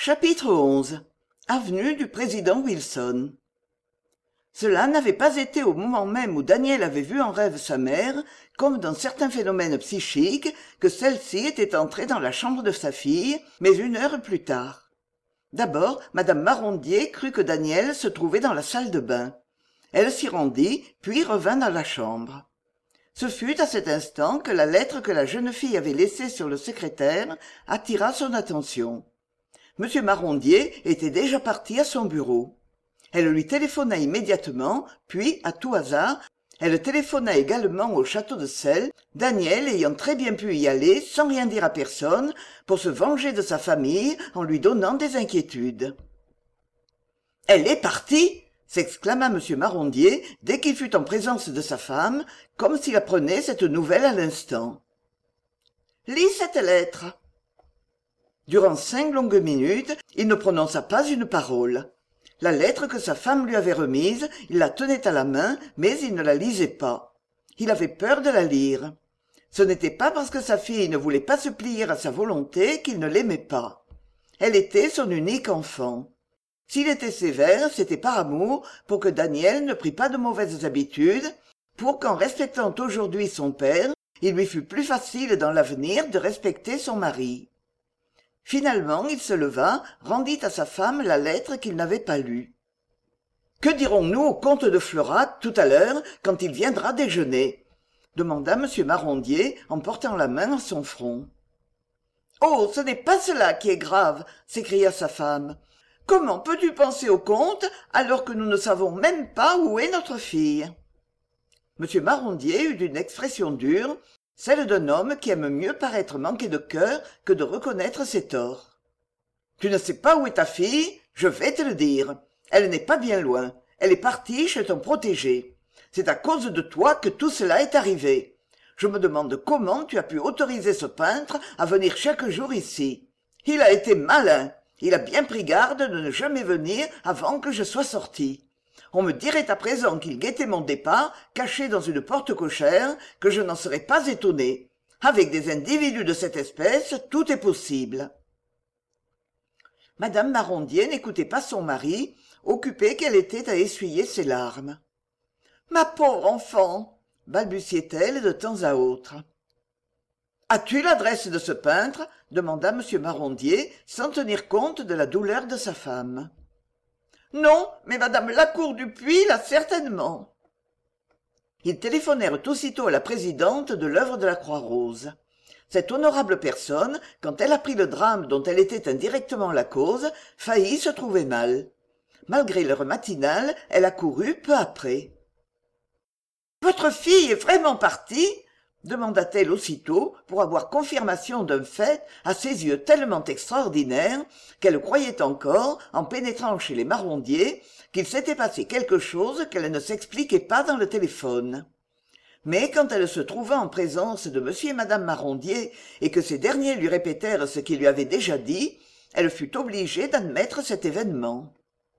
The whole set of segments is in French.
Chapitre 11. Avenue du président Wilson. Cela n'avait pas été au moment même où Daniel avait vu en rêve sa mère, comme dans certains phénomènes psychiques, que celle-ci était entrée dans la chambre de sa fille, mais une heure plus tard. D'abord, madame Marondier crut que Daniel se trouvait dans la salle de bain. Elle s'y rendit, puis revint dans la chambre. Ce fut à cet instant que la lettre que la jeune fille avait laissée sur le secrétaire attira son attention. M. Marondier était déjà parti à son bureau. Elle lui téléphona immédiatement, puis, à tout hasard, elle téléphona également au château de Celles, Daniel ayant très bien pu y aller sans rien dire à personne pour se venger de sa famille en lui donnant des inquiétudes. « Elle est partie !» s'exclama M. Marondier dès qu'il fut en présence de sa femme, comme s'il apprenait cette nouvelle à l'instant. « Lis cette lettre !» Durant 5 longues minutes, il ne prononça pas une parole. La lettre que sa femme lui avait remise, il la tenait à la main, mais il ne la lisait pas. Il avait peur de la lire. Ce n'était pas parce que sa fille ne voulait pas se plier à sa volonté qu'il ne l'aimait pas. Elle était son unique enfant. S'il était sévère, c'était par amour, pour que Daniel ne prît pas de mauvaises habitudes, pour qu'en respectant aujourd'hui son père, il lui fût plus facile dans l'avenir de respecter son mari. Finalement, il se leva, rendit à sa femme la lettre qu'il n'avait pas lue. « Que dirons-nous au comte de Florac tout à l'heure, quand il viendra déjeuner ?» demanda M. Marondier en portant la main à son front. « Oh, ce n'est pas cela qui est grave !» s'écria sa femme. « Comment peux-tu penser au comte alors que nous ne savons même pas où est notre fille ?» M. Marondier eut une expression dure, celle d'un homme qui aime mieux paraître manquer de cœur que de reconnaître ses torts. « Tu ne sais pas où est ta fille ? Je vais te le dire. Elle n'est pas bien loin. Elle est partie chez ton protégé. C'est à cause de toi que tout cela est arrivé. Je me demande comment tu as pu autoriser ce peintre à venir chaque jour ici. Il a été malin. Il a bien pris garde de ne jamais venir avant que je sois sorti. On me dirait à présent qu'il guettait mon départ, caché dans une porte cochère, que je n'en serais pas étonné. Avec des individus de cette espèce, tout est possible. » Madame Marondier n'écoutait pas son mari, occupée qu'elle était à essuyer ses larmes. « Ma pauvre enfant !» balbutiait-elle de temps à autre. « As-tu l'adresse de ce peintre ?» demanda M. Marondier, sans tenir compte de la douleur de sa femme. « Non, mais madame Lacour du Puy l'a certainement. » Ils téléphonèrent aussitôt à la présidente de l'œuvre de la Croix-Rose. Cette honorable personne, quand elle apprit le drame dont elle était indirectement la cause, faillit se trouver mal. Malgré l'heure matinale, elle accourut peu après. « Votre fille est vraiment partie ?» demanda-t-elle aussitôt pour avoir confirmation d'un fait à ses yeux tellement extraordinaire qu'elle croyait encore, en pénétrant chez les Marondier, qu'il s'était passé quelque chose qu'elle ne s'expliquait pas dans le téléphone. Mais quand elle se trouva en présence de M. et Mme Marondier et que ces derniers lui répétèrent ce qu'il lui avait déjà dit, elle fut obligée d'admettre cet événement.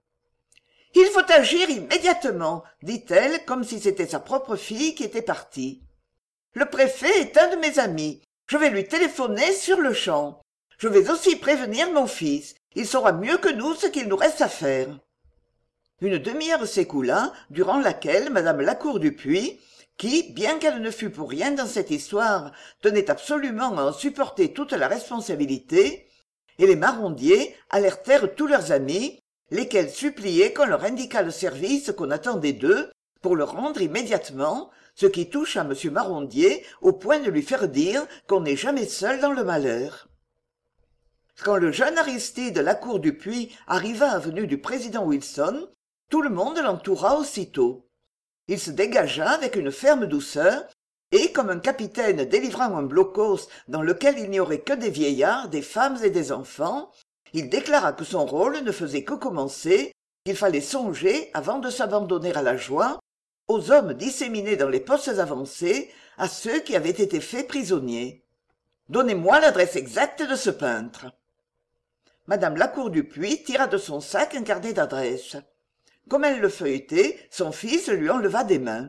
« Il faut agir immédiatement, dit-elle, comme si c'était sa propre fille qui était partie. Le préfet est un de mes amis. Je vais lui téléphoner sur-le-champ. Je vais aussi prévenir mon fils. Il saura mieux que nous ce qu'il nous reste à faire. » Une demi-heure s'écoula, durant laquelle madame Lacour du Puy, qui, bien qu'elle ne fût pour rien dans cette histoire, tenait absolument à en supporter toute la responsabilité, et les Marondier alertèrent tous leurs amis, lesquels suppliaient qu'on leur indiquât le service qu'on attendait d'eux pour le rendre immédiatement, ce qui toucha M. Marondier au point de lui faire dire qu'on n'est jamais seul dans le malheur. Quand le jeune Aristide Lacour du Puy arriva avenue du président Wilson, tout le monde l'entoura aussitôt. Il se dégagea avec une ferme douceur, et comme un capitaine délivrant un blocos dans lequel il n'y aurait que des vieillards, des femmes et des enfants, il déclara que son rôle ne faisait que commencer, qu'il fallait songer, avant de s'abandonner à la joie, aux hommes disséminés dans les postes avancés, à ceux qui avaient été faits prisonniers. « Donnez-moi l'adresse exacte de ce peintre. » Madame Lacour du Puy tira de son sac un carnet d'adresses. Comme elle le feuilletait, son fils lui enleva des mains.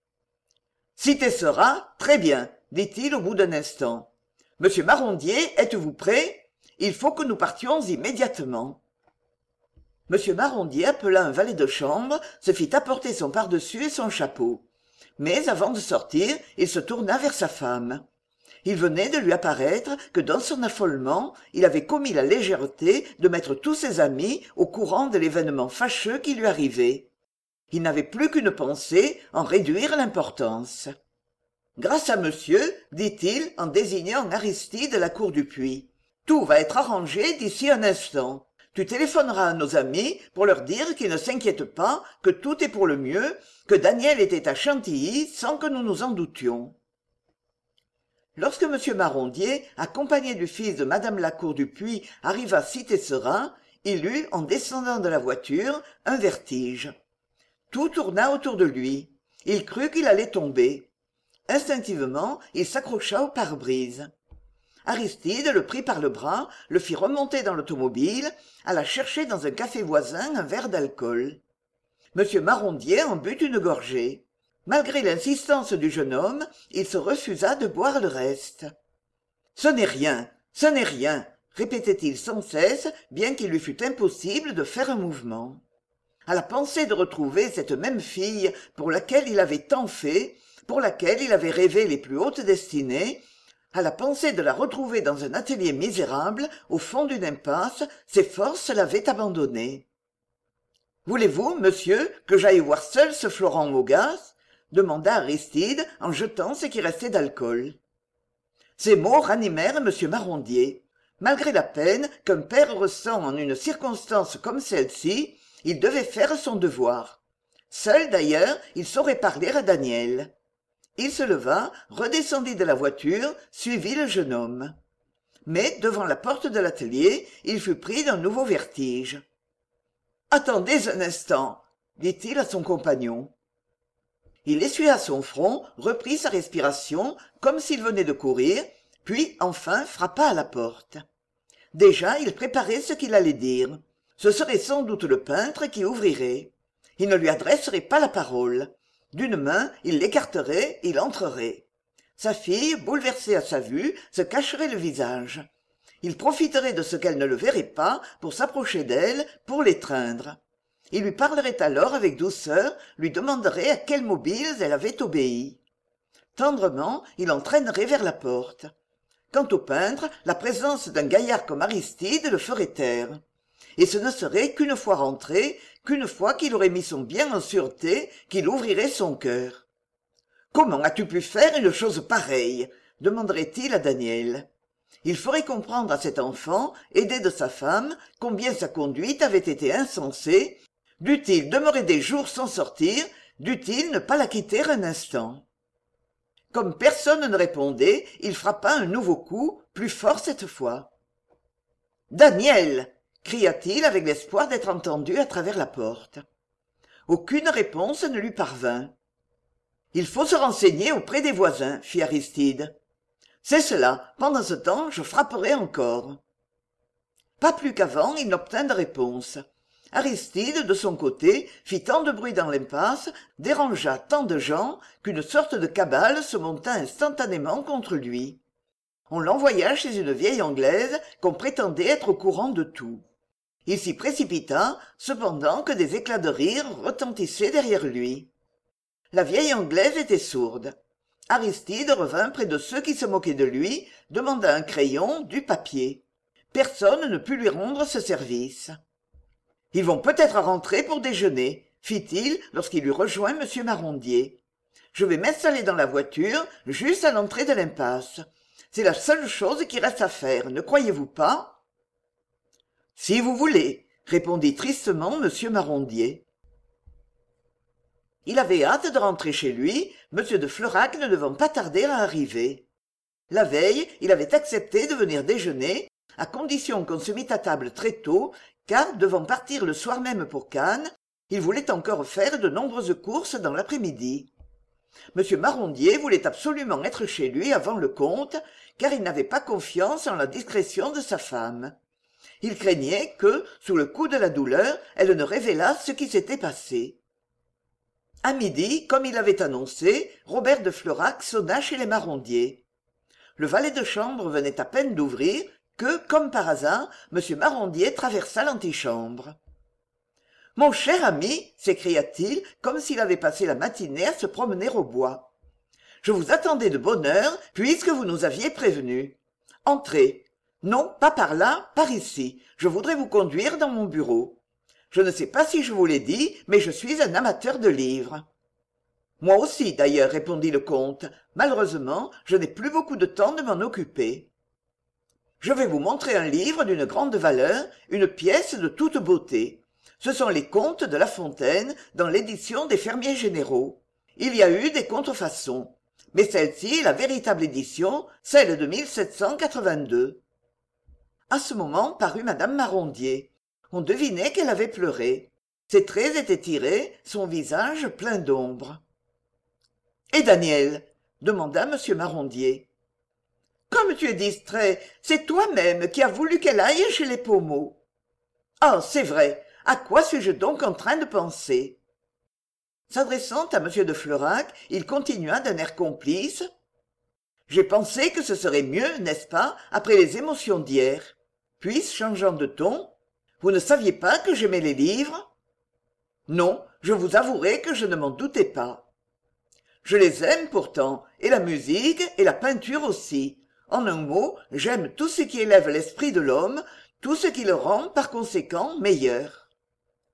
« Cité sera, très bien, dit-il au bout d'un instant. Monsieur Marondier, êtes-vous prêt ? il faut que nous partions immédiatement. M. Marondier appela un valet de chambre, se fit apporter son pardessus et son chapeau. Mais avant de sortir, il se tourna vers sa femme. Il venait de lui apparaître que dans son affolement, il avait commis la légèreté de mettre tous ses amis au courant de l'événement fâcheux qui lui arrivait. Il n'avait plus qu'une pensée, en réduire l'importance. « Grâce à monsieur, dit-il en désignant Aristide à la cour du puits. Tout va être arrangé d'ici un instant. Tu téléphoneras à nos amis pour leur dire qu'ils ne s'inquiètent pas, que tout est pour le mieux, que Daniel était à Chantilly sans que nous nous en doutions. » Lorsque M. Marondier, accompagné du fils de Madame Lacour du Puits, arriva Cité-Serin, il eut, en descendant de la voiture, un vertige. Tout tourna autour de lui. Il crut qu'il allait tomber. Instinctivement, il s'accrocha au pare-brise. Aristide le prit par le bras, le fit remonter dans l'automobile, alla chercher dans un café voisin un verre d'alcool. M. Marondier en but une gorgée. Malgré l'insistance du jeune homme, il se refusa de boire le reste. « Ce n'est rien, ce n'est rien !» répétait-il sans cesse, bien qu'il lui fût impossible de faire un mouvement. À la pensée de retrouver cette même fille pour laquelle il avait tant fait, pour laquelle il avait rêvé les plus hautes destinées, à la pensée de la retrouver dans un atelier misérable, au fond d'une impasse, ses forces l'avaient abandonné. « Voulez-vous, monsieur, que j'aille voir seul ce Florent Mogas ?» demanda Aristide en jetant ce qui restait d'alcool. Ces mots ranimèrent M. Marondier. Malgré la peine qu'un père ressent en une circonstance comme celle-ci, il devait faire son devoir. Seul, d'ailleurs, il saurait parler à Daniel. Il se leva, redescendit de la voiture, suivit le jeune homme. Mais, devant la porte de l'atelier, il fut pris d'un nouveau vertige. « Attendez un instant, » dit-il à son compagnon. Il essuya son front, reprit sa respiration, comme s'il venait de courir, puis enfin frappa à la porte. Déjà il préparait ce qu'il allait dire. Ce serait sans doute le peintre qui ouvrirait. Il ne lui adresserait pas la parole. D'une main, il l'écarterait, il entrerait. Sa fille, bouleversée à sa vue, se cacherait le visage. Il profiterait de ce qu'elle ne le verrait pas pour s'approcher d'elle, pour l'étreindre. Il lui parlerait alors avec douceur, lui demanderait à quels mobiles elle avait obéi. Tendrement, il l'entraînerait vers la porte. Quant au peintre, la présence d'un gaillard comme Aristide le ferait taire. Et ce ne serait qu'une fois rentré, qu'une fois qu'il aurait mis son bien en sûreté, qu'il ouvrirait son cœur. « Comment as-tu pu faire une chose pareille ?» demanderait-il à Daniel. Il ferait comprendre à cet enfant, aidé de sa femme, combien sa conduite avait été insensée. Dût-il demeurer des jours sans sortir, dût-il ne pas la quitter un instant. Comme personne ne répondait, il frappa un nouveau coup, plus fort cette fois. « Daniel !» cria-t-il avec l'espoir d'être entendu à travers la porte. Aucune réponse ne lui parvint. « Il faut se renseigner auprès des voisins, fit Aristide. « C'est cela, pendant ce temps, je frapperai encore. » Pas plus qu'avant, il n'obtint de réponse. Aristide, de son côté, fit tant de bruit dans l'impasse, dérangea tant de gens, qu'une sorte de cabale se monta instantanément contre lui. On l'envoya chez une vieille Anglaise qu'on prétendait être au courant de tout. Il s'y précipita, cependant que des éclats de rire retentissaient derrière lui. La vieille Anglaise était sourde. Aristide revint près de ceux qui se moquaient de lui, demanda un crayon, du papier. Personne ne put lui rendre ce service. « Ils vont peut-être rentrer pour déjeuner, » fit-il lorsqu'il eut rejoint M. Marondier. « Je vais m'installer dans la voiture, juste à l'entrée de l'impasse. C'est la seule chose qui reste à faire, ne croyez-vous pas ?»« Si vous voulez, » répondit tristement M. Marondier. Il avait hâte de rentrer chez lui, M. de Fleurac ne devant pas tarder à arriver. La veille, il avait accepté de venir déjeuner, à condition qu'on se mît à table très tôt, car, devant partir le soir même pour Cannes, il voulait encore faire de nombreuses courses dans l'après-midi. M. Marondier voulait absolument être chez lui avant le comte, car il n'avait pas confiance en la discrétion de sa femme. Il craignait que, sous le coup de la douleur, elle ne révélât ce qui s'était passé. À midi, comme il l'avait annoncé, Robert de Fleurac sonna chez les Marondier. Le valet de chambre venait à peine d'ouvrir que, comme par hasard, m Marondier traversa l'antichambre. Mon cher ami, s'écria-t-il, comme s'il avait passé la matinée à se promener au bois. Je vous attendais de bonne heure, puisque vous nous aviez prévenus. Entrez. Non, pas par là, par ici. Je voudrais vous conduire dans mon bureau. Je ne sais pas si je vous l'ai dit, mais je suis un amateur de livres. Moi aussi, d'ailleurs, répondit le comte. Malheureusement, je n'ai plus beaucoup de temps de m'en occuper. Je vais vous montrer un livre d'une grande valeur, une pièce de toute beauté. Ce sont les contes de La Fontaine dans l'édition des Fermiers Généraux. Il y a eu des contrefaçons, mais celle-ci est la véritable édition, celle de 1782. À ce moment parut madame Marondier. On devinait qu'elle avait pleuré. Ses traits étaient tirés, son visage plein d'ombre. « Et Daniel ?» demanda m Marondier. « Comme tu es distrait, c'est toi-même qui as voulu qu'elle aille chez les Pommeau. »« Ah, c'est vrai. À quoi suis-je donc en train de penser ?» S'adressant à m de Fleurac, il continua d'un air complice. « J'ai pensé que ce serait mieux, n'est-ce pas, après les émotions d'hier. » Puis, changeant de ton, « Vous ne saviez pas que j'aimais les livres ?»« Non, je vous avouerai que je ne m'en doutais pas. »« Je les aime pourtant, et la musique, et la peinture aussi. En un mot, j'aime tout ce qui élève l'esprit de l'homme, tout ce qui le rend, par conséquent, meilleur. »